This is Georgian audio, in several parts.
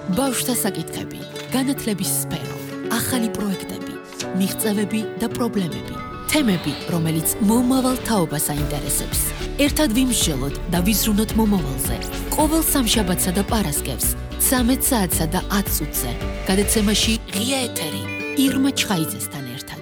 ბავშვთა საკითხები, განათლების სფერო, ახალი პროექტები, მიღწევები და პრობლემები, თემები, რომელიც მომავალ თაობას აინტერესებს. ერთად ვიმსჯელოთ და ვიზრუნოთ მომავალზე. ყოველ სამშაბათსა და პარასკევს, 13 საათსა და 10 წუთზე. გადაცემაში ღია ეთერი, ირმა ჩხაიძესთან ერთად.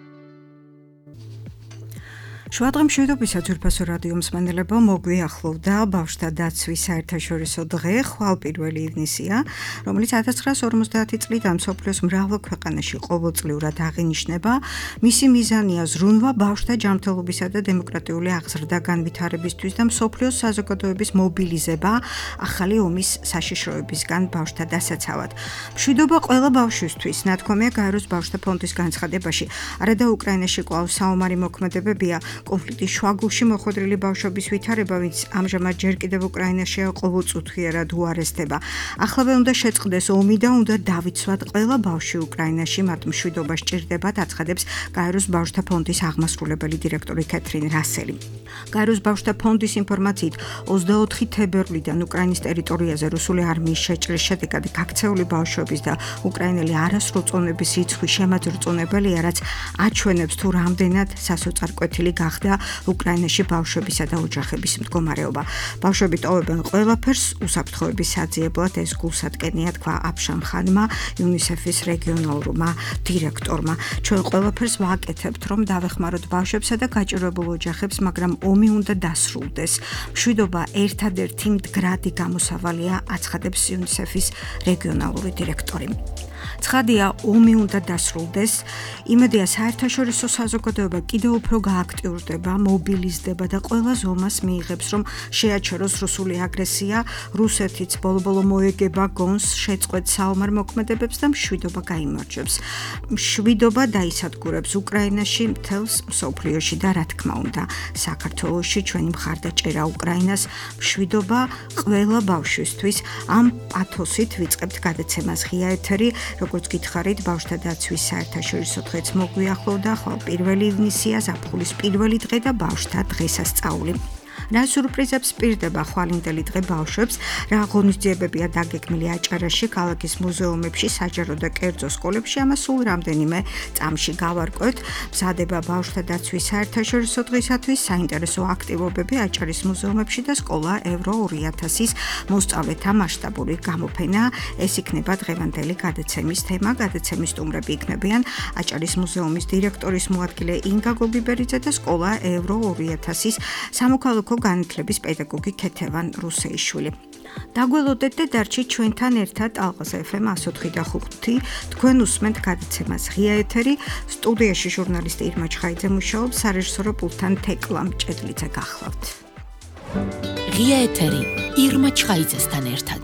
შუადღე მშვიდობისა ძვირფასო რადიო მსმენელებო, მოგვიახლოვდა ბავშვთა დაცვის საერთაშორისო დღე, ხვალ 1 ივნისია, რომელიც 1950 წლიდან მსოფლიოს მრავალ ქვეყანაში ყოველწლიურად აღინიშნება. მისი მიზანია ზრუნვა ბავშვთა ჯანმრთელობისა და დემოკრატიული აღზრდა განვითარებისთვის და მსოფლიოს საზოგადოების მობილიზება ახალი ომის საშიშროებისგან ბავშვთა დასაცავად. მშვიდობა ყველა ბავშვისთვის, ნათქვამია გაეროს ბავშვთა ფონდის განცხადებაში. არადა უკრაინაში კვლავ საომარი მოქმედებებია. კონფლიქტის შუაგულში მოხვედრილი ბავშვების ვითარება, ვინც ამჟამად ჯერ კიდევ უკრაინაშია, ყოველწუთიერად უარესდება. ახლავე უნდა შეწყდეს ომი და უნდა დავიცვათ ყველა ბავშვი უკრაინაში, მათ მშვიდობა სჭირდებათ, აცხადებს გაეროს ბავშვთა ფონდის აღმასრულებელი დირექტორი კეთრინ რასელი. გაეროს ბავშვთა ფონდის ინფორმაციით, 24 თებერვლიდან უკრაინის ტერიტორიაზე რუსული არმიის შეჭრის შედეგად გაქცეული ბავშვების და უკრაინელი არასრულწლოვნების რიცხვი შემაძრწუნებელია, რაც აჩვენებს თუ რამდენად სასოწარკვეთილი გახდა უკრაინაში ბავშვებისა და ოჯახების მდგომარეობა. ბავშვები ტოვებენ ყველაფერს უსაფრთხოების საძიებლად, ეს გულსატკენია, თქვა აფშამ ხანმა, იუნისეფის რეგიონალურმა დირექტორმა. ჩვენ ყველაფერს ვაკეთებთ, რომ დავეხმაროთ ბავშვებსა და გაჭირვებულ ოჯახებს, მაგრამ ომი უნდა დასრულდეს. მშვიდობა ერთადერთი მდგრადი გამოსავალია, აცხადებს იუნისეფის რეგიონალური დირექტორი. ცხადია, ომი უნდა დასრულდეს. იმედია, საერთაშორისო საზოგადოება კიდევ უფრო გააქტიურდება, მობილიზდება და ყველა ზომას მიიღებს, რომ შეაჩეროს რუსული აგრესია. რუსეთიც ბოლო-ბოლო მოეგება გონს, შეწყვეტს საომარ მოქმედებებს და მშვიდობა გაიმარჯვებს. მშვიდობა დაისადგურებს უკრაინაში, მთელს მსოფლიოში და რა თქმა უნდა, საქართველოში ჩვენი მხარდაჭერა უკრაინას. მშვიდობა ყველა ბავშვისთვის. ამ პათოსით ვიწყებთ გადაცემას ღია ეთერი. როგორც გითხარით, ბავშვთა დაცვის საერთაშორისო დღეც მოგვიახლოვდა, ხვალ 1 ივნისია, ზაფხულის პირველი დღე და ბავშვთა დღესასწაული. რა სურპრიზებს პირდება ხვალინდელი დღე ბავშვებს, რა ღონისძიებებია დაგეგმილი აჭარაში, ქალაქის მუზეუმებში, საჯარო და კერძო სკოლებში, ამას სულ რამდენიმე წამში გავარკვევთ. მზადება ბავშვთა დაცვის საერთაშორისო დღისათვის საინტერესო აქტივობები აჭარის მუზეუმებში და სკოლა ევრო 2000-ის მოსწავლეთა მასშტაბური გამოფენა. ეს იქნება დღევანდელი გადაცემის თემა. გადაცემის სტუმრები იქნებიან აჭარის მუზეუმის დირექტორის მოადგილე ინგა გოგიბერიძე და სკოლა ევრო 2000-ის სამოქალაქო განათლების პედაგოგი ქეთევან რუსეიშვილი. დაგველოდეთ და დარჩით ჩვენთან ერთად ალყას FM 104.5. თქვენ უსმენთ გადაცემას ღია ეთერი. სტუდიაში ჟურნალისტი ირმა ჩხაიძე მუშაობს, სარეჟისორო პულტთან თეკლა მჭედლიძე გახლავთ. ღია ეთერი, ირმა ჩხაიძესთან ერთად.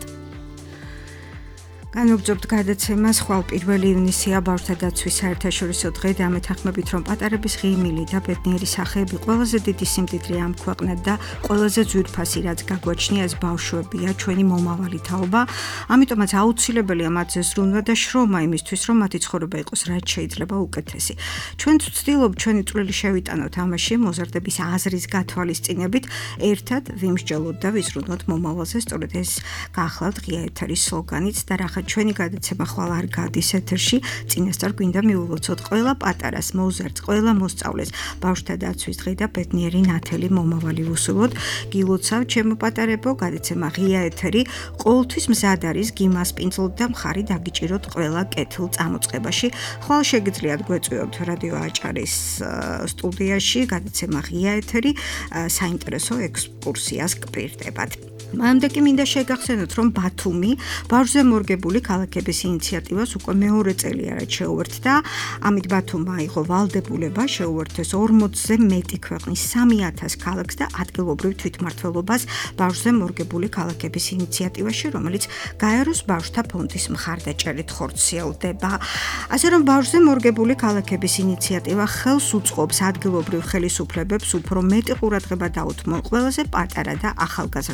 განვგრძობთ გადაცემას, ხვალ 1 ივნისია, ბავშვთა დაცვის საერთაშორისო დღე და ამეთანხმებით, რომ პატარების ღიმილი და ბედნიერი სახეები ყველაზე დიდი სიმდიდრე ამ ქვეყნად და ყველაზე ძვირფასი, რაც გაგვაჩნია, ეს ბავშვებია, ჩვენი მომავალი თაობა. ამიტომაც აუცილებელია მათზე ზრუნვა და შრომა იმისთვის, რომ მათი ცხოვრება იყოს რაც შეიძლება უკეთესი. ჩვენ ვცდილობთ ჩვენი წვლილი შევიტანოთ ამაში, მოზარდების აზრის გათვალისწინებით, ერთად ვიმსჯელოთ და ვიზრუნოთ მომავალზე. სწორედ ეს გახლავთ ღია ეთერის სლოგანიც და რა ჩვენი გადაცემა ხვალ არ გადის ეთერში, წინასწარ გვინდა მიულოცოთ ყველა პატარას, მოზარდს, ყველა მოსწავლეს ბავშვთა დაცვის დღე და ბედნიერი ნათელი მომავალი ვუსურვოთ. გილოცავ ჩემო პატარებო, გადაცემა ღია ეთერი ყოველთვის მზად არის, გიმასპინძლოთ და მხარი დაგიჭიროთ ყველა კეთილ წამოწყებაში. ხვალ შეგიძლიათ გვეწვიოთ რადიო აჭარის სტუდიაში, გადაცემა ღია ეთერი საინტერესო ექსკურსიას გპირდებათ. მანამდე კი მინდა შეგახსენოთ, რომ ბათუმი ბავშვზე მორგებული ქალაქების ინიციატივას უკვე მეორე წელია რაც შეუერთდა. ამით ბათუმმა აიღო ვალდებულება შეუერთეს 40-ზე მეტი ქვეყნის 3000 ქალაქს და ადგილობრივ თვითმმართველობას ბავშვზე მორგებული ქალაქების ინიციატივაში, რომელიც გაეროს ბავშვთა ფონდის მხარდაჭერით ხორციელდება. ასე რომ ბავშვზე მორგებული ქალაქების ინიციატივა ხელს უწყობს ადგილობრივ ხელისუფლებებს უფრო მეტი ყურადღება დაუთმონ ყველაზე პატარა და ახალგაზრდა მოქალაქეებს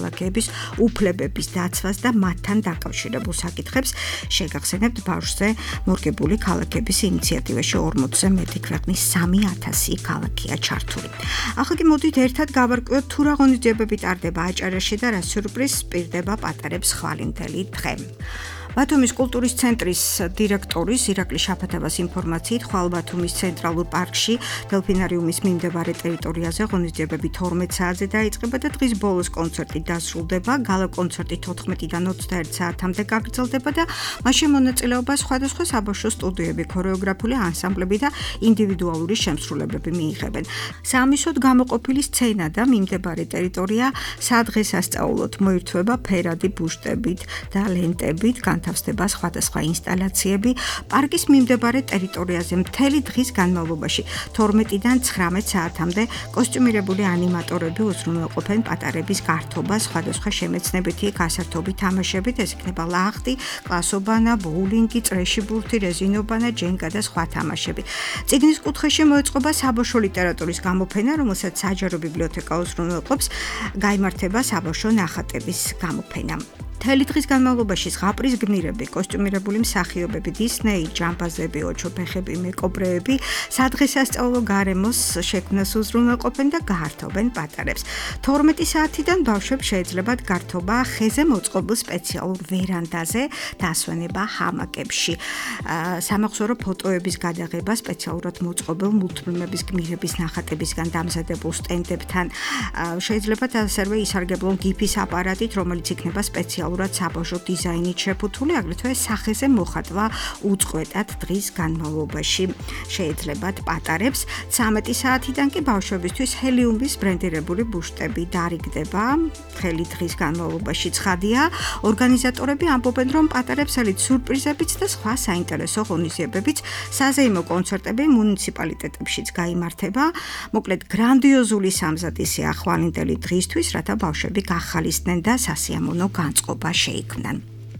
ქალაქების უფლებების დაცვას და მათთან დაკავშირებულ საკითხებს შეგახსენებთ ბავშვზე მორგებული ქალაქების ინიციატივაში 40-ზე მეტი ქვეყნის 3000 ქალაქია ჩართული. ახლა კი მოდით ერთად გავარკვიოთ თუ რა ღონისძიებები ტარდება აჭარაში და რა სიურპრიზს პირდება პატარებს ხვალინდელი დღე. ბათუმის კულტურის ცენტრის დირექტორის ირაკლი შაფათევას ინფორმაციით ხვალ ბათუმის ცენტრალურ პარკში დელფინარიუმის მიმდებარე ტერიტორიაზე ღონისძიებები 12 საათზე დაიწყება და დღის ბოლოს კონცერტი დასრულდება. გალა კონცერტი 14-დან 21 საათამდე გაგრძელდება და მასში მონაწილეობას სხვადასხვა საბავშვო სტუდიები, ქორეოგრაფიული ანსამბლები და ინდივიდუალური შემსრულებლები მიიღებენ. საამისოდ გამოყოფილი სცენა და მიმდებარე ტერიტორია სადღესასწაულოდ მოირთვება ფერადი ბუშტებით და ლენტებით, განთავსდება სხვადასხვა ინსტალაციები. პარკის მიმდებარე ტერიტორიაზე მთელი დღის განმავლობაში 12-დან 19 საათამდე კოსტიუმირებული ანიმატორები უზრუნველყოფენ პატარების გართობას სხვადასხვა შემეცნებითი გასართობი თამაშებით, ეს იქნება ლახტი, კლასობანა, ბოულინგი, წრეშიბურთი, რეზინობანა, ჯენკა და სხვა თამაშები. წიგნის კუთხეში მოეწყობა საბავშვო ლიტერატურის გამოფენა, რომელსაც საჯარო ბიბლიოთეკა უზრუნველყოფს, გაიმართება საბავშვო ნახატების გამოფენა. მთელი დღის განმავლობაში ზღაპრის გმირები, კოსტიუმირებული მსახიობები, დისნეი, ჯამბაზები, ოჩოფეხები, მეკობრეები სადღესასწაულო გარემოს შექმნას უზრუნველყოფენ და გაართობენ პატარებს. 12 საათიდან ბავშვებს შეეძლებათ გართობა ხეზე მოწყობილ სპეციალურ ვერანდაზე და ასვენება ჰამაკებში. სამახსოვრო ფოტოების გადაღება სპეციალურად მოწყობილ მულტფილმების გმირების ნახატებისგან დამზადებულ სტენდებთან. შეეძლებათ ასევე ისარგებლო გიფის აპარატით, რომელიც იქნება სპეციალურად საბავშვო დიზაინით შეფუთული, აგრეთვე სახეზე მოხატვა უწყვეტად დღის განმავლობაში შეეძლებათ პატარებს. 13 საათიდან კი ბავშვებისთვის ჰელიუმის ბრენდირებული ბუშტები დარიგდება. მთელი დღის განმავლობაში ცხადია, ორგანიზატორები ამბობენ, რომ პატარებს ელით სურპრიზებიც და სხვა საინტერესო ღონისძიებებიც, საზეიმო კონცერტები მუნიციპალიტეტებშიც გაიმართება. მოკლედ გრანდიოზული სამზადისია ხვალინდელი დღისთვის, რათა ბავშვები გახალისდნენ და სასიამოვნო განწყობა შეიქმნან.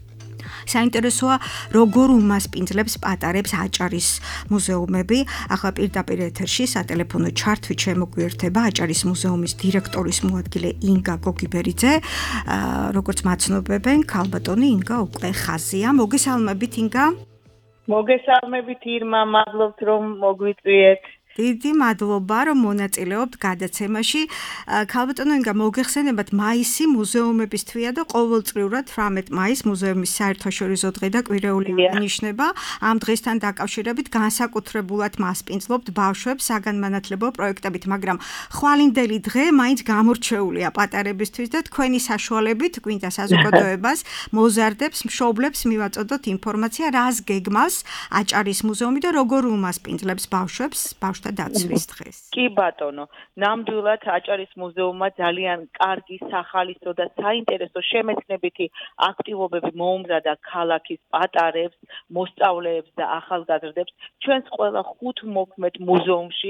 საინტერესოა, როგორ უმასპინძლებს პატარებს აჭარის მუზეუმები. ახლა პირდაპირ ეთერში სატელეფონო ჩართვით შემოგვიერთება აჭარის მუზეუმის დირექტორის მოადგილე ინგა გოგიბერიძე. როგორც მაცნობებენ, ქალბატონი ინგა უკვე ხაზია. მოგესალმებით ინგა. მოგესალმებით ირმა, მადლობთ რომ მოგვიწვიეთ. დიდი მადლობა, რომ მონაწილეობთ გადაცემაში. ქალბატონო ინგა, მოგეხსენებათ, მაისი მუზეუმების თვეა და ყოველწლიურად 18 მაისს მუზეუმის საერთაშორისო დღე და კვირეული აღნიშნება. ამ დღესთან დაკავშირებით განსაკუთრებულად მასპინძლობთ ბავშვებს საგანმანათლებლო პროექტებით, მაგრამ ხვალინდელი დღე მაინც გამორჩეულია პატარებისთვის და თქვენი საშუალებით გვინდა საზოგადოებას, მოზარდებს, მშობლებს მივაწოდოთ ინფორმაცია, რას გეგმავს აჭარის მუზეუმი და როგორ უმასპინძლებს ბავშვებს დაცვის დღეს. კი ბატონო, ნამდვილად აჭარის მუზეუმმა ძალიან კარგი, სახალისო და საინტერესო შემეცნებითი აქტივობები მოუმზადა ქალაქის პატარებს, მოსწავლეებს და ახალგაზრდებს. ჩვენს ყველა 5 მოქმედ მუზეუმში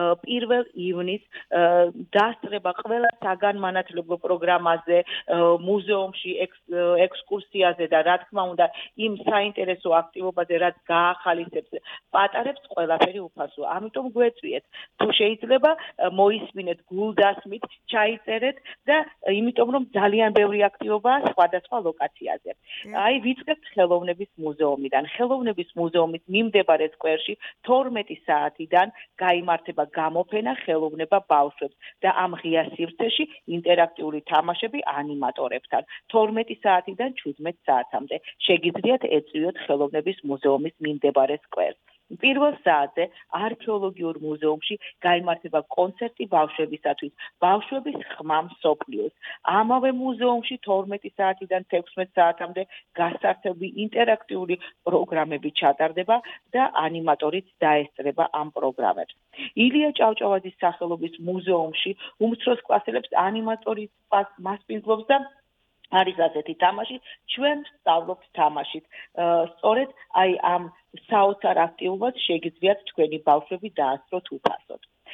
1 ივნისს დასწრება ყველა საგანმანათლებლო პროგრამაზე, მუზეუმში ექსკურსიაზე და რა თქმა უნდა იმ საინტერესო აქტივობაზე, რაც გაახალისებს პატარებს, ყველაფერი უფასოა. ამიტომ გვეწვიეთ, თუ შეიძლება მოისმინეთ გულდასმით, ჩაიწერეთ და იმიტომ რომ ძალიან ბევრი აქტივობაა სხვადასხვა ლოკაციაზე. აი ვიწყებთ ხელოვნების მუზეუმიდან. ხელოვნების მუზეუმის მიმდებარე სკვერში 12 საათიდან გაიმართება გამოფენა ხელოვნება ბავშვებს და ამ ღია სივრცეში ინტერაქტიული თამაშები ანიმატორებთან. 12 საათიდან 17 საათამდე შეგიძლიათ ეწვიოთ ხელოვნების მუზეუმის მიმდებარე სკვერს. პირველ საათზე არქეოლოგიურ მუზეუმში გაიმართება კონცერტი ბავშვებისათვის, ბავშვების ხმა მსოფლიოს. ამავე მუზეუმში 12 საათიდან 16 საათამდე გასართობი ინტერაქტიული პროგრამები ჩატარდება და ანიმატორიც დაესწრება ამ პროგრამებს. ილია ჭავჭავაძის სახელობის მუზეუმში უმცროს კლასელებს ანიმატორი მასპინძლობს და არის ასეთი თამაში, ჩვენ ვსწავლობთ თამაშით. სწორედ აი ამ საოცარ აქტივობას შეგიძლიათ თქვენი ბავშვები დაასწროთ უფასოდ.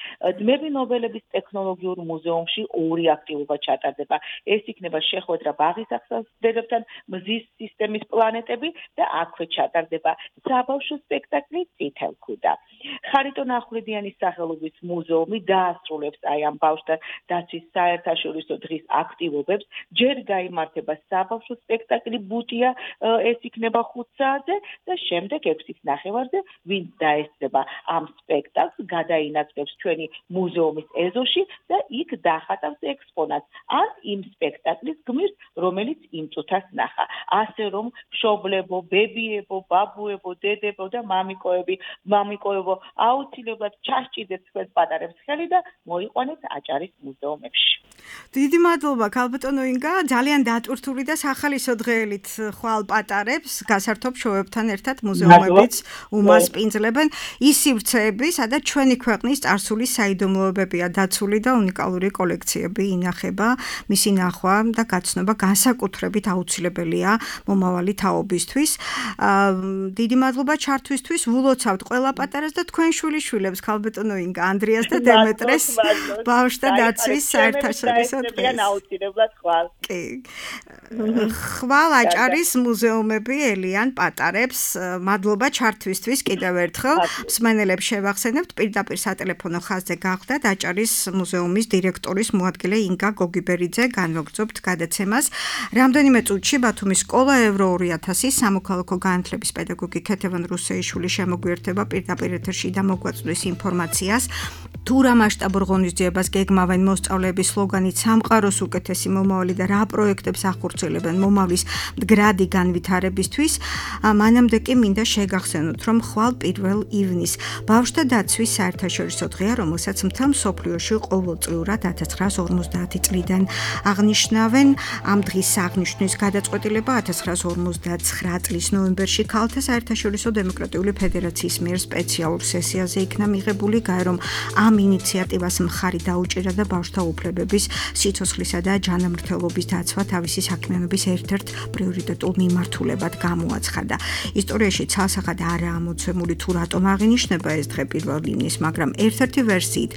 ძმები ნობელების ტექნოლოგიურ მუზეუმში 2 აქტივობა ჩატარდება. ეს იქნება შეხვედრა ბაღის ახსოვდებთან, მზის სისტემის პლანეტები და აქვე ჩატარდება საბავშვო სპექტაკლი წითელ ქუდა. ხარიტონ ახვლედიანის სახელობის მუზეუმი დაასრულებს აი ამ ბავშვთა დაცვის საერთაშორისო დღის აქტივობებს. ჯერ გაიმართება საბავშვო სპექტაკლი ბუტია, ეს იქნება 5 საათზე და შემდეგ 6:30-ზე ვინც დაესწრება ამ სპექტაკლს, გადაინაცვლებს ჩვენი მუზეუმის ეზოში და იქ დახატავს ექსპონატს ან იმ სპექტაკლის გმირს, რომელიც იმ წუთას ნახა. ასე რომ მშობლებო, ბებიებო, ბაბუებო, დედებო და მამიკოებო აუცილებლად ჩასჭიდეთ თქვენ პატარებს ხელი და მოიყვანეთ აჭარის მუზეუმებში. დიდი მადლობა ქალბატონო ინგა, ძალიან დატვირთული და სახალისო დღეებით ხვალ პატარებს გასართობ შოუებთან ერთად მუზეუმებიც უმასპინძლებენ ის სივრცეები, სადაც ჩვენი ქვეყნის წარსული საიდუმლოებებია დაცული და უნიკალური კოლექციები ინახება. მისი ნახვა და გაცნობა განსაკუთრებით აუცილებელია მომავალი თაობისთვის. დიდი მადლობა ჩართვისთვის, ვლოცავთ ყველა პატარას და თქვენ შვილიშვილებს ქალბატონო ინგა, ანდრიას და დემეტრეს ბავშვთა დაცვის საერთაშორისო დღეს. აუცილებლად ხვალ. კი. ხვალ აჭარის მუზეუმები ელიან პატარებს. მადლობა ჩართვისთვის კიდევ ერთხელ. მსმენელებს შევახსენებთ პირდაპირ სატელეფონო ხაზზე გახვდათ აჭარის მუზეუმის დირექტორის მოადგილე ინგა გოგიბერიძე, განვაგრძობთ გადაცემას. რამდენიმე წუთში ბათუმის სკოლა ევრო 2000-ის სამოქალაქო განათლების პედაგოგი ქეთევან რუსეიშვილი შემოგვიერთება პირდაპირ ეთერში და მოგვაწვდის ინფორმაციას. თუ რა მასშტაბურ ღონისძიებას გეგმავენ მოსწავლეების სლოგანით სამყაროს უკეთესი მომავალი და რა პროექტებს ახორციელებენ მომავლის მდგრადი განვითარებისთვის, მანამდე კი მინდა შეგახსენოთ, რომ ხვალ 1 ივნისს ბავშვთა დაცვის საერთაშორისო დღეა, რომელსაც მთელ მსოფლიოში ყოველწლიურად 1950 წლიდან აღნიშნავენ. ამ დღის აღნიშვნის გადაწყვეტილება 1959 წლის ნოემბერში ქალთა საერთაშორისო დემოკრატიული ფედერაციის მიერ სპეციალურ სესიაზე იქნა მიღებული, გაერომ ამ ინიციატივას მხარი დაუჭირა და ბავშვთა უფლებების, სიცოცხლისა და ჯანმრთელობის დაცვა თავისი საქმიანობის ერთ-ერთ პრიორიტეტულ მიმართულებად გამოაცხადა. ისტორიაში ცალსახად არაა მოცემული თუ რატომ აღინიშნება ეს დღე 1 ივნისს, მაგრამ ერთ-ერთი ვერსიით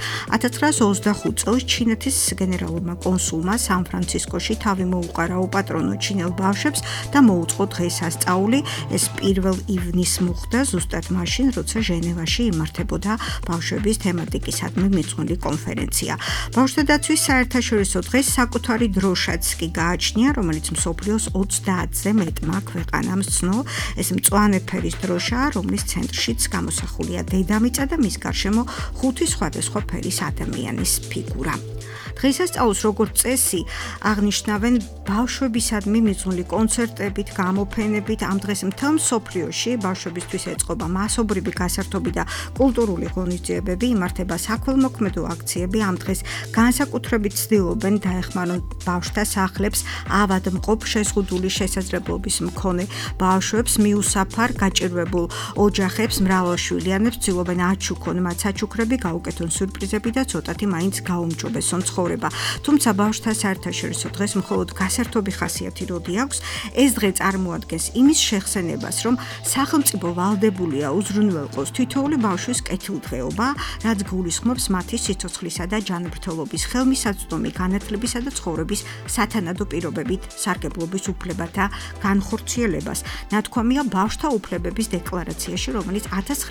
1925 წელს ჩინეთის გენერალურმა კონსულმა სან-ფრანცისკოში თავი მოუყარა უპატრონო ჩინელ ბავშვებს და მოუწყო დღესასწაული. ეს 1 ივნისს მოხდა ზუსტად მაშინ, როცა ჟენევაში იმართებოდა ბავშვების თემატიკისადმი მიძღვნილი კონფერენცია. ბავშვთა დაცვის საერთაშორისო დღეს საკუთარი დროშაც კი გააჩნია, რომელიც მსოფლიოს 30-ზე მეტმა ქვეყანამ სცნო. ეს მწვანე ფერის დროშაა, რომლის ცენტრშიც გამოსახულია დედამიწა და მის გარშემო 5 სხვადასხვა ფერის ადამიანის ფიგურა. დღესასწაულს როგორც წესი აღნიშნავენ ბავშვებისადმი მიძღვნილი კონცერტებით, გამოფენებით. ამ დღეს მთელ მსოფლიოში ბავშვებისთვის ეწყობა მასობრივი გასართობი და კულტურული ღონისძიებები, იმართება საქველმოქმედო აქციები. ამ დღეს განსაკუთრებით ცდილობენ დაეხმარონ ბავშვთა სახლებს, ავადმყოფ, შეზღუდული შესაძლებლობის მქონე ბავშვებს, მიუსაფარ გაჭირვებულ ოჯახებს, მრავალშვილიანებს, ცდილობენ აჩუქონ მათ საჩუქრები, გაუკეთონ სიურპრიზები და ცოტათი მაინც გაუმჯობესონ ცხოვრება. თუმცა ბავშვთა საერთაშორისო დღეს მხოლოდ გასართობი ხასიათი როდი აქვს, ეს დღე წარმოადგენს იმის შეხსენებას, რომ სახელმწიფო ვალდებულია უზრუნველყოს თითოეული ბავშვის კეთილდღეობა, რაც გულისხმობს მათი სიცოცხლისა და ჯანმრთელობის, ხელმისაწვდომი განათლებისა და ცხოვრების სათანადო პირობებით სარგებლობის უფლებათა განხორციელებას. ნათქვამია ბავშვთა უფლებების დეკლარაციაში, რომელიც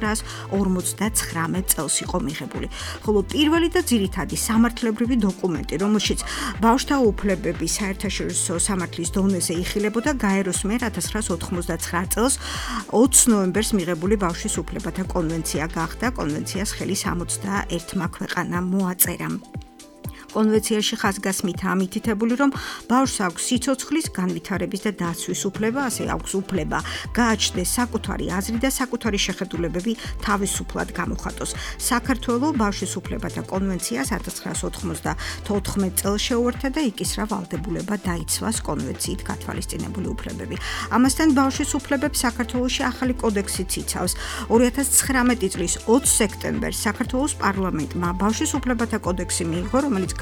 1959 წელს იყო მიღებული. ხოლო პირველი და ძირითადი სამართლებრივი დოკუმენტი, რომელშიც ბავშვთა უფლებების საერთაშორისო სამართლის დონეზე იხილებოდა, გაეროს მიერ 1989 წელს 20 ნოემბერს მიღებული ბავშვის უფლებათა კონვენცია გახდა. კონვენციას ხელი 61 ქვეყანამ მოაწერა. კონვენციაში ხაზგასმითაა მითითებული, რომ ბავშვს აქვს სიცოცხლის, განვითარების და დაცვის უფლება, ასე აქვს უფლება გააჩნდეს საკუთარი აზრი და საკუთარი შეხედულებები თავისუფლად გამოხატოს. საქართველო ბავშვის უფლებათა კონვენციას 1994 წელს შეუერთდა და იკისრა ვალდებულება დაიცვას კონვენციით გათვალისწინებული უფლებები. ამასთან ბავშვის უფლებებს საქართველოში ახალი კოდექსიც იცავს. 2019 წლის 20 სექტემბერს საქართველოს პარლამენტმა ბავშვის უფლებათა კოდექსი მიიღო, რომელიც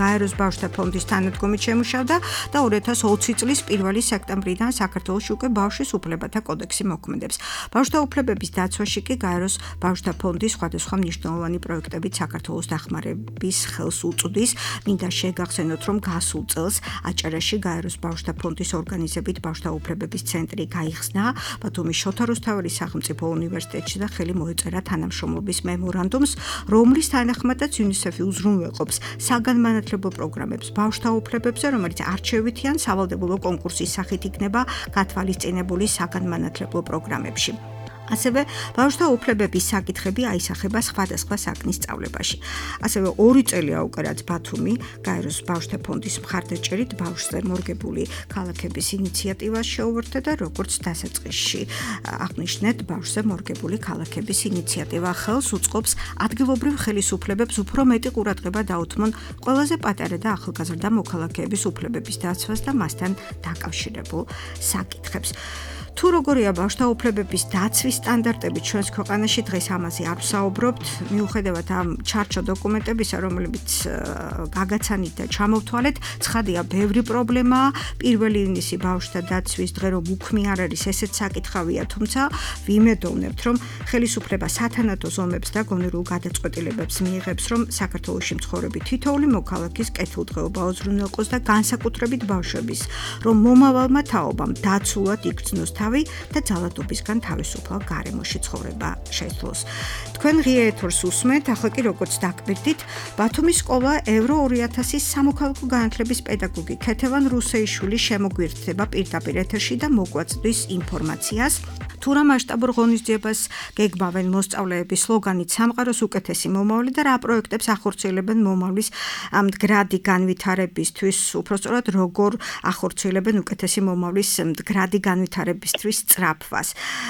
გაეროს ბავშვთა ფონდის თანადგომით შემუშავდა და 2020 წლის 1 სექტემბრიდან საქართველოში უკვე ბავშვის უფლებათა კოდექსი მოქმედებს. ბავშვთა უფლებების დაცვაში კი გაეროს ბავშვთა ფონდის სხვადასხვა მნიშვნელოვანი პროექტებით საქართველოს დახმარების ხელს უწვდის. მინდა შეგახსენოთ, რომ გასულ წელს აჭარაში გაეროს ბავშვთა ფონდის ორგანიზებით ბავშვთა უფლებების ცენტრი გაიხსნა ბათუმის შოთა რუსთაველის სახელმწიფო უნივერსიტეტში და ხელი მოეწერა თანამშრომლობის მემორანდუმს, რომლის თანახმადაც UNICEF-ი უზრუნველყოფს საგანმანათლებლო პროგრამებს ბავშვთა უფლებებზე, რომელიც არჩევითი ან სავალდებულო კონკურსის სახით იქნება გათვალისწინებული საგანმანათლებლო პროგრამებში. ასევე ბავშვთა უფლებების საკითხები აისახება სხვადასხვა საქმის სწავლებაში. ასევე 2 წელია უკვე რაც ბათუმი გაეროს ბავშვთა ფონდის მხარდაჭერით ბავშვზე მორგებული ქალაქების ინიციატივას შეუერთდა და როგორც დასაწყისში აღნიშნეთ, ბავშვზე მორგებული ქალაქების ინიციატივა ხელს უწყობს ადგილობრივ ხელისუფლებებს უფრო მეტი ყურადღება დაუთმონ ყველაზე პატარა და ახალგაზრდა მოქალაქეების უფლებების დაცვას და მასთან დაკავშირებულ საკითხებს. თუ როგორია ბავშვთა უფლებების დაცვის სტანდარტები ჩვენს ქვეყანაში, დღეს ამაზე არ ვსაუბრობთ, მიუხედავად ამ ჩარჩო დოკუმენტებისა, რომლებიც გაგაცანით და ჩამოვთვალეთ, ცხადია, ბევრი პრობლემაა. 1 ივნისი ბავშვთა დაცვის დღე რომ უქმი არ არის, ესეც საკითხავია, თუმცა ვიმედოვნებთ, რომ ხელისუფლება სათანადო ზომებს და გონივრულ გადაწყვეტილებებს მიიღებს, რომ საქართველოში მცხოვრები თითოეული მოქალაქის კეთილდღეობა უზრუნველყოს და განსაკუთრებით ბავშვების, რომ მომავალმა თაობამ დაცულად იქცნოს თავი და ძალადობისგან თავისუფალ გარემოში ცხოვრება შეძლოს. თქვენ ღია ეთერს უსმენთ, ახლა კი როგორც დაგკვირდით, ბათუმის სკოლა ევრო 2000-ის სამოქალაქო განათლების პედაგოგი ქეთევან რუსეიშვილი შემოგვიერთდება პირდაპირ ეთერში და მოგვაწვდის ინფორმაციას. თუ რა მასშტაბურ ღონისძიებას გეგმავენ მოსწავლეები სლოგანით სამყაროს უკეთესი მომავალი და რა პროექტებს ახორციელებენ მომავლის მდგრადი განვითარებისთვის, უпростоრად როგორ ახორციელებენ უკეთესი მომავლის მდგრადი განვითარებისთვის სწრაფვას.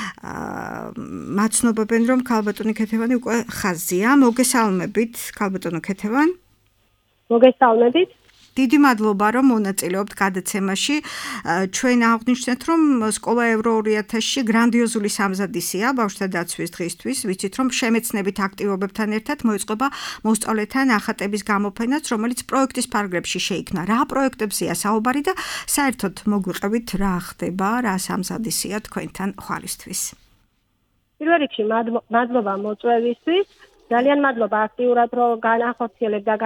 მაცნობებენ, რომ ქალბატონი ქეთევანი უკვე ხაზია. მოგესალმებით, ქალბატონო ქეთევან. მოგესალმებით. დიდი მადლობა, რომ მონაწილეობთ გადაცემაში. ჩვენ აღვნიშნეთ, რომ სკოლა ევრო 2000-ში გრანდიოზული სამზადისია ბავშვთა დაცვის დღისთვის. ვიცით, რომ შემეცნებით აქტივობებთან ერთად მოიწყება მოსწავლეთა ნახატების გამოფენაც, რომელიც პროექტის ფარგლებში შეიქმნა. რა პროექტებზეა საუბარი და საერთოდ მოგვიყევით რა ხდება, რა სამზადისია თქვენთან ხვალისთვის. პირველ რიგში მადლობა მოწვევისთვის. ძალიან მადლობა აქტიურად რომ განახორციელებთ და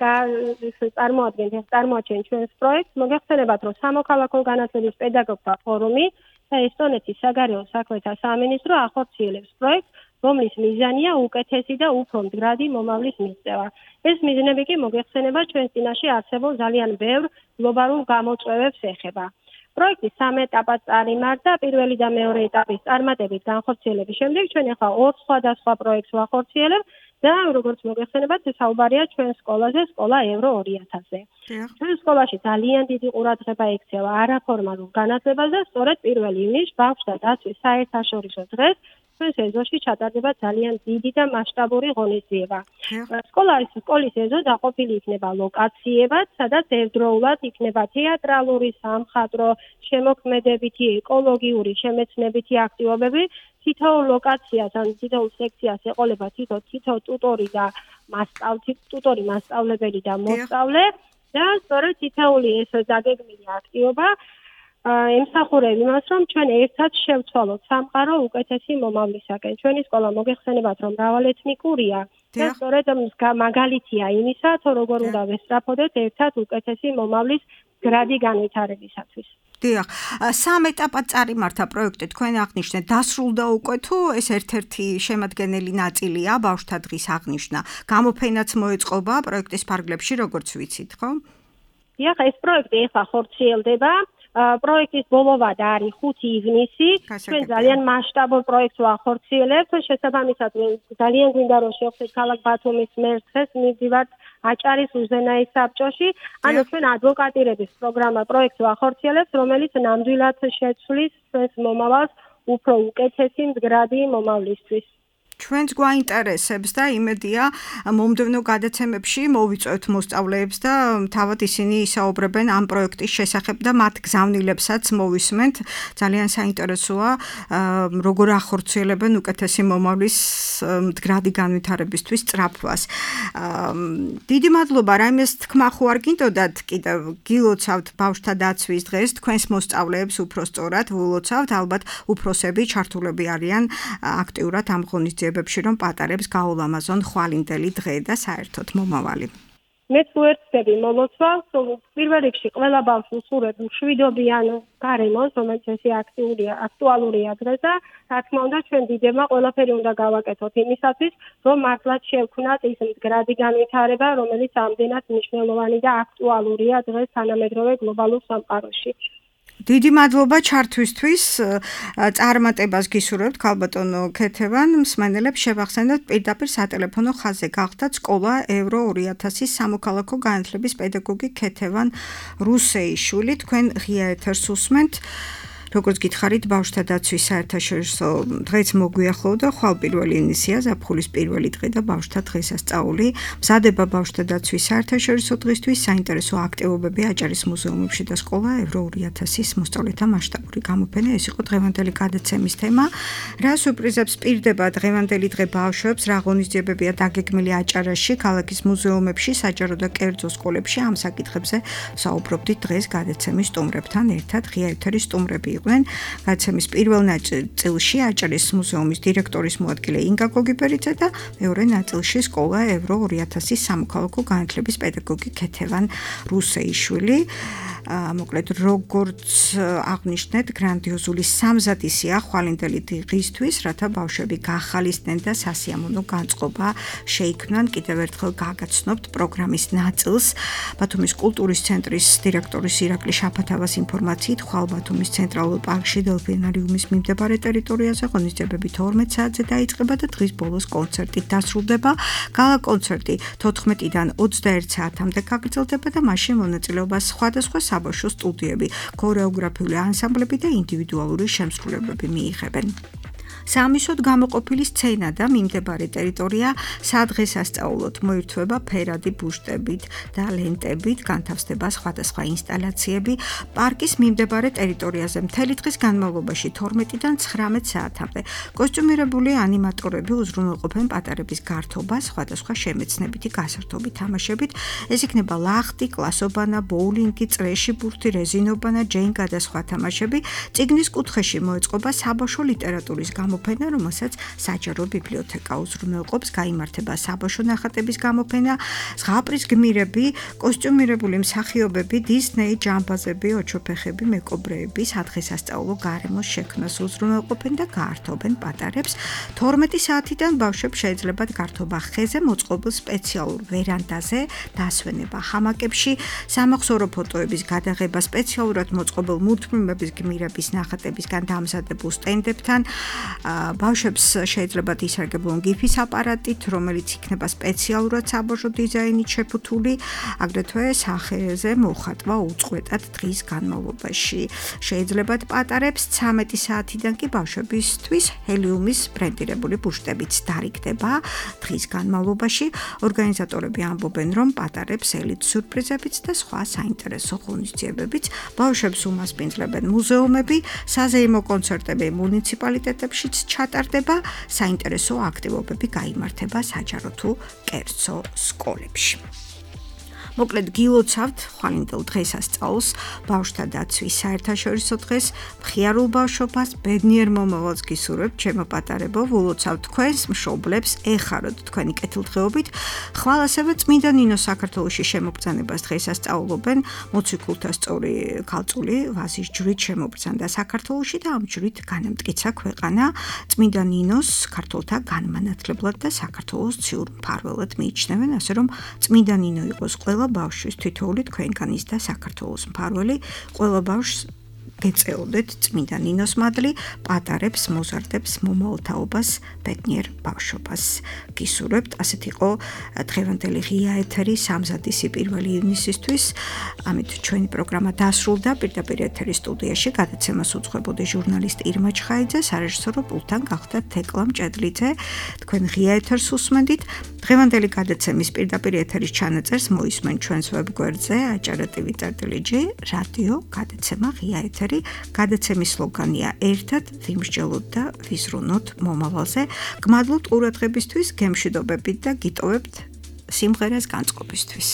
წარმოადგენთ ჩვენს პროექტს. მოგეხსენებათ, რომ სამოქალაქო განათლების პედაგოგთა ფორუმი და ესტონეთის საგარეო საქმეთა სამინისტრო ახორციელებს პროექტს, რომლის მიზანია უკეთესი და უფრო მდგრადი მომავლის მიღწევა. ეს მიზნები კი მოგეხსენებათ ჩვენს წინაშე არსებულ ძალიან ბევრ გლობალურ გამოწვევებს ეხება. პროექტი 3 ეტაპად წარიმართა. პირველი და მეორე ეტაპის წარმატებით განხორციელების შემდეგ ჩვენ ახლა 2 სხვადასხვა პროექტს ვახორციელებთ და როგორც მოგეხსენებათ, საუბარია ჩვენ სკოლაზე, სკოლა ევრო 2000-ზე. ჩვენ სკოლაში ძალიან დიდი ყურადღება ექცევა არაფორმალურ განათლებას და სწორედ 1 ივნისს ბავშვთა დაცვის საერთაშორისო დღეს ჩვენს ეზოში ჩატარდება ძალიან დიდი და მასშტაბური ღონისძიება. სკოლის ეზო დაყოფილი იქნება ლოკაციებად, სადაც ერთდროულად იქნება თეატრალური, სამხატვრო, შემოქმედებითი, ეკოლოგიური, შემეცნებითი აქტივობები. თითოეულ ლოკაციას ან თითოეულ სექციას ეყოლება თითო ტუტორი და ტუტორი, მასწავლებელი და მოსწავლე და სწორედ თითოეული ეს დაგეგმილი აქტივობა ემსახურება იმას, რომ ჩვენ ერთად შევცვალოთ სამყარო უკეთესი მომავლისაკენ. ჩვენი სკოლა მოგეხსენებათ, რომ მრავალეთნიკურია და სწორედ მაგალითია იმისა, თუ როგორ უნდა ვესწრაფოდეთ ერთად უკეთესი მომავლის მდგრადი განვითარებისათვის. დიახ, 3 ეტაპად წარიმართა პროექტი, თქვენ აღნიშნეთ, დასრულდა უკვე თუ ეს ერთ-ერთი შემადგენელი ნაწილია ბავშვთა დღის აღნიშვნა. გამოფენაც მოეწყობა პროექტის ფარგლებში, როგორც ვიცით, ხო? დიახ, ეს პროექტი ახლა ხორციელდება. პროექტის ბოლოვადა არის 5 ივნისი. ჩვენ ძალიან მასშტაბურ პროექტს ვახორციელებთ. შესაბამისად, ძალიან გვინდა რომ შევხვდეთ ქალაქ ბათუმის მერს დღეს მივდივართ აჭარის უზენაის საბჭოში. ანუ ჩვენ ადვოკატირების პროგრამა პროექტს ვახორციელებთ, რომელიც ნამდვილად შეცვლის ჩვენს მომავალს უფრო უკეთესი მდგრადი მომავლისთვის. ჩვენც გვაინტერესებს და იმედია მომდევნო გადაცემებში მოვიწვევთ მოსწავლეებს და თავად ისინი ისაუბრებენ ამ პროექტის შესახებ და მათ გზავნილებსაც მოვისმენთ. ძალიან საინტერესოა როგორ ახორციელებენ უკეთესი მომავლის მდგრადი განვითარებისთვის სწრაფვას. დიდი მადლობა, რაიმეს თქმა ხო არ გინდოდათ კიდევ გილოცავთ ბავშვთა დაცვის დღეს, თქვენს მოსწავლეებს უпроსწორად ვილოცავთ, ალბათ უფროსები ჩართულები არიან აქტიურად ამ ღონისძიებებში, რომ პატარებს გაულამაზონ ხვალინდელი დღე და საერთოდ მომავალი. მეც უერთდები მოლოცვას, პირველ რიგში ყველა ბავშვს ვუსურვებ მშვიდობიან გარემოს, რომელიც ესე აქტუალურია დღეს და რა თქმა უნდა ჩვენ დიდებმა ყველაფერი უნდა გავაკეთოთ იმისათვის, რომ მართლაც შევქმნათ ის მდგრადი განვითარება, რომელიც ამდენად მნიშვნელოვანი და აქტუალურია დღეს თანამედროვე გლობალურ სამყაროში. დიდი მადლობა ჩართვისთვის. წარმატებას გისურვებთ ქალბატონო ქეთევან. მსმენელებს შევახსენებთ პირდაპირ სატელეფონო ხაზზე გახდათ სკოლა ევრო 2000-ის სამოქალაქო განათლების პედაგოგი ქეთევან რუსეიშვილი. თქვენ ღია ეთერს უსმენთ. როგორც გითხარით, ბავშვთა დაცვის საერთაშორისო დღეც მოგვიახლოვდა, ხვალ პირველი ინიცია ზაფხულის პირველი დღე და ბავშვთა დღესასწაული. მზადება ბავშვთა დაცვის საერთაშორისო დღისთვის საინტერესო აქტივობები აჭარის მუზეუმებში და სკოლა ევრო 2000-ის მოსწავლეთა მასშტაბური გამოფენა. ეს იყო დღევანდელი გადაცემის თემა. რა სურპრიზებს პირდება დღევანდელი დღე ბავშვებს, რა ღონისძიებებია დაგეგმილი აჭარაში, ქალაქის მუზეუმებში, საჯარო და კერძო სკოლებში. ამ საკითხებზე საუბრობდით დღეს გადაცემის სტუმრებთან ერთად. ღია ეთერის სტუმრები გადაცემის პირველ ნაწილში აჭარის მუზეუმის დირექტორის მოადგილე ინგა გოგიბერიძე და მეორე ნაწილში სკოლა ევრო 2000-ის სამოქალაქო განათლების პედაგოგი ქეთევან რუსეიშვილი. მოკლედ როგორც აღნიშნეთ, გრანდიოზული სამზადისია ხვალინდელი დღისთვის, რათა ბავშვები გახალისდნენ და სასიამოვნო განწყობა შეიქმნან. კიდევ ერთხელ გაგაცნობთ პროგრამის ნაწილს. ბათუმის კულტურის ცენტრის დირექტორის ირაკლი შაფათავას ინფორმაციით, ხვალ ბათუმის ცენტრალურ პარკში დელფინარიუმის მიმდებარე ტერიტორიაზე ღონისძიებები 12 საათზე დაიწყება და დღის ბოლოს კონცერტით დასრულდება. გალა კონცერტი 14-დან 21 საათამდე გაგრძელდება და მასში მონაწილეობას სხვადასხვა საბავშვო სტუდიები, ქორეოგრაფიული ანსამბლები და ინდივიდუალური შემსრულებლები მიიღებენ. საამისოდ გამოყოფილი სცენა და მიმდებარე ტერიტორია სადღესასწაულოდ მოირთვება ფერადი ბუშტებით და ლენტებით, განთავსდება სხვადასხვა ინსტალაციები. პარკის მიმდებარე ტერიტორიაზე მთელი დღის განმავლობაში 12-დან 19 საათამდე კოსტიუმირებული ანიმატორები უზრუნველყოფენ პატარების გართობას სხვადასხვა შემეცნებითი გასართობი თამაშებით. ეს იქნება ლახტი, კლასობანა, ბოულინგი, წრეში ბურთი, რეზინობანა, ჯენგა და სხვა თამაშები. წიგნის კუთხეში მოეწყობა საბავშვო ლიტერატურის გამოფენა, რომელსაც საჯარო ბიბლიოთეკა უზრუნველყოფს. გაიმართება საბავშვო ნახატების გამოფენა, ზღაპრის გმირები, კოსტიუმირებული მსახიობები, დისნეი, ჯამბაზები, ოჩოფეხები, მეკობრეები სადღესასწაულო გარემოს შექმნას უზრუნველყოფენ და გაართობენ პატარებს. 12 საათიდან ბავშვებს შეეძლებათ გართობა ხეზე მოწყობილ სპეციალურ ვერანდაზე, დასვენება ჰამაკებში, სამახსოვრო ფოტოების გადაღება სპეციალურად მოწყობილ მუდმივების გმირების ნახატებისგან დამზადებულ სტენდებთან. ბავშვებს შეეძლებათ ისარგებლონ გიფის აპარატით, რომელიც იქნება სპეციალურად საბავშვო დიზაინით შეფუთული, აგრეთვე სახეზე მოხატვა უწყვეტად დღის განმავლობაში. შეეძლებათ პატარებს 13 საათიდან კი ბავშვებისთვის ჰელიუმის ბრენდირებული ბუშტებიც დარიგდება დღის განმავლობაში. ორგანიზატორები ამბობენ, რომ პატარებს ელით სურპრიზებიც და სხვა საინტერესო ღონისძიებებიც ბავშვებს უმასპინძლებენ მუზეუმები, საზეიმო კონცერტები მუნიციპალიტეტებში ჩატარდება, საინტერესო აქტივობები გაიმართება საჯარო თუ კერძო სკოლებში. მოკლედ გილოცავთ ხვალინდელ დღესასწაულს, ბავშვთა დაცვის საერთაშორისო დღეს, მხიარულ ბავშვობას, ბედნიერ მომავალს გისურვებთ, ჩემო პატარებო, ვილოცავთ თქვენს მშობლებს, ეხაროთ თქვენი კეთილდღეობით. ხვალ ასევე წმინდა ნინოს საქართველოში შემობრძანებას დღესასწაულობენ, მოციქულთა სწორი ქალწული ვაზის ჯვრით შემობრძანდა საქართველოში და ამ ჯვრით განამტკიცა ქვეყანა. წმინდა ნინოს ქართველთა განმანათლებლად და საქართველოს ციურ მფარველად მიიჩნევენ, ასე რომ წმინდა ნინო იყოს ყველა ბავშვის თითოეული თქვენგანის და საქართველოს მფარველი, ყველა ბავშვს გეწეოდეთ წმინდა ნინოს მადლი, პატარებს, მოზარდებს, მომავალ თაობას, ბედნიერ ბავშვობას. გისურვებთ, ასეთ იყო დღევანდელი ღია ეთერი სამზადისი 1 ივნისისთვის. ამით ჩვენი პროგრამა დასრულდა. პირდაპირ ეთერის სტუდიაში გადაცემას უძღვებოდი ჟურნალისტ ირმა ჩხაიძე, სარეჟისორო პულტთან გახდა თეკლა მჭედლიძე. თქვენ ღია ეთერს უსმენდით. დღევანდელი გადაცემის პირდაპირ ეთერის ჩანაწერს მოისმენ ჩვენს ვებგვერდზე acara.tv.gr რადიო გადაცემა ღია ეთერი. გადაცემის სლოგანია ერთად ვიმსჯელოთ და ვიზრუნოთ მომავალზე. გმადლობთ ყურადღებისთვის, გემშვიდობებით და გიტოვებთ სიმღერას განწყობისთვის.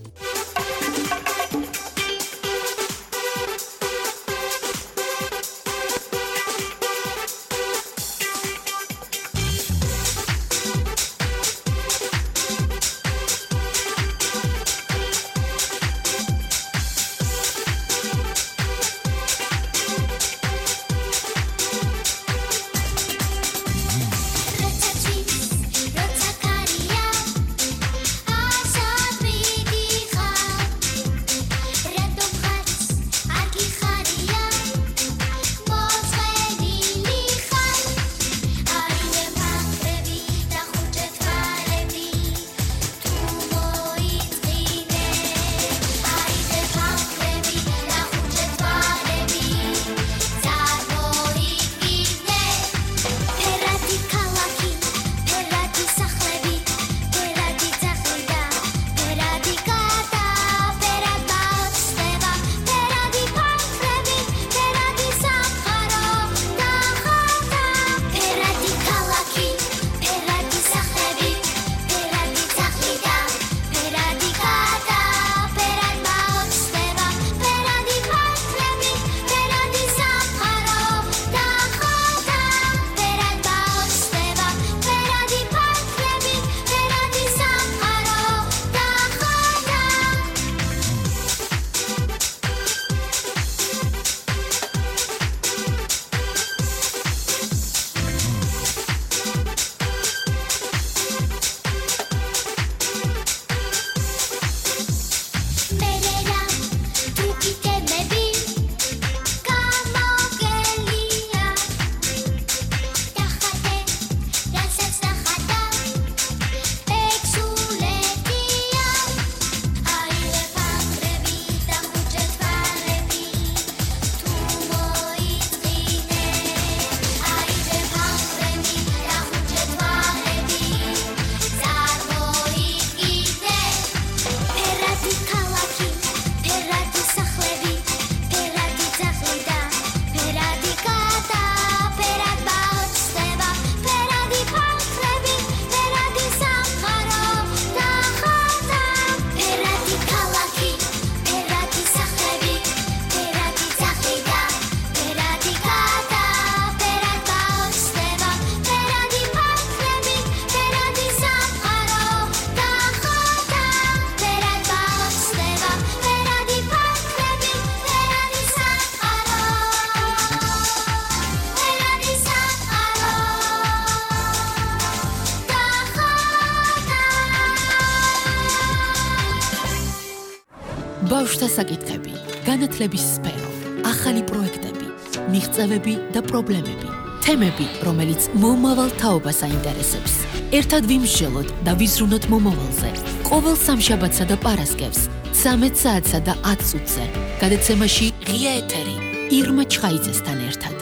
ბავშვთა საკითხები, განათლების სფერო, ახალი პროექტები, მიღწევები და პრობლემები, თემები, რომელიც მომავალ თაობას აინტერესებს. ერთად ვიმსჯელოთ და ვიზრუნოთ მომავალზე. ყოველ სამშაბათსა და პარასკევს 13 საათსა და 10 წუთზე. გადაცემაში ღია ეთერი ირმა ჩხაიძესთან ერთად.